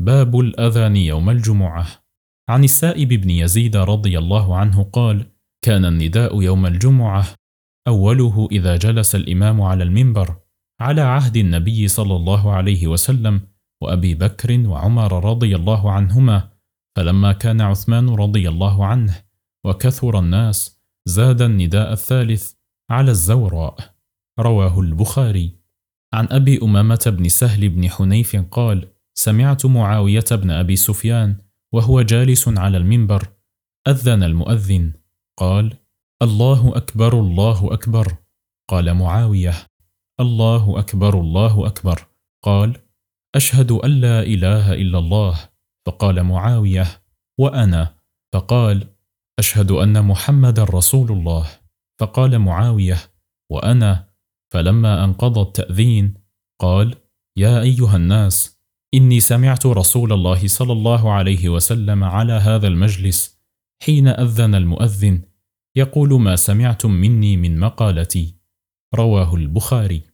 باب الأذان يوم الجمعة. عن السائب بن يزيد رضي الله عنه قال: كان النداء يوم الجمعة أوله إذا جلس الإمام على المنبر على عهد النبي صلى الله عليه وسلم وأبي بكر وعمر رضي الله عنهما، فلما كان عثمان رضي الله عنه وكثر الناس زاد النداء الثالث على الزوراء. رواه البخاري. عن أبي أمامة بن سهل بن حنيف قال: سمعت معاوية بن أبي سفيان وهو جالس على المنبر أذن المؤذن قال: الله أكبر الله أكبر. قال معاوية: الله أكبر الله أكبر. قال: أشهد أن لا إله إلا الله. فقال معاوية: وأنا. فقال: أشهد أن محمد رسول الله. فقال معاوية: وأنا. فلما انقضى التأذين قال: يا أيها الناس، إني سمعت رسول الله صلى الله عليه وسلم على هذا المجلس حين أذن المؤذن يقول ما سمعتم مني من مقالتي. رواه البخاري.